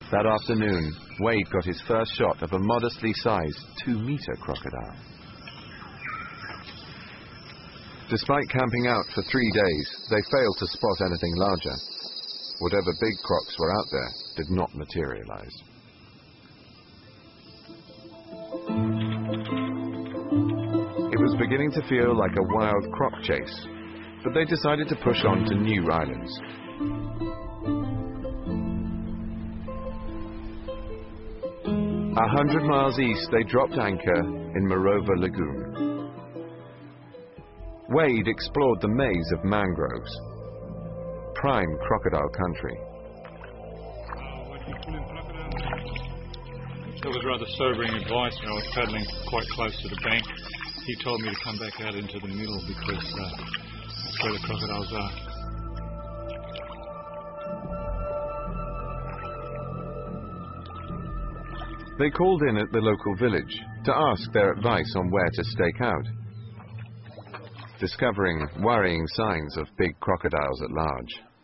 That afternoon, Wade got his first shot of a modestly sized 2-meter crocodile. Despite camping out for 3 days, they failed to spot anything larger. Whatever big crocs were out there did not materialize. It was beginning to feel like a wild croc chase, but they decided to push on to new islands. 100 miles east, they dropped anchor in Morova Lagoon. Wade explored the maze of mangroves, prime crocodile country. That was rather sobering advice when I was paddling quite close to the bank. He told me to come back out into the middle because that's where the crocodiles are. They called in at the local village to ask their advice on where to stake out, discovering worrying signs of big crocodiles at large.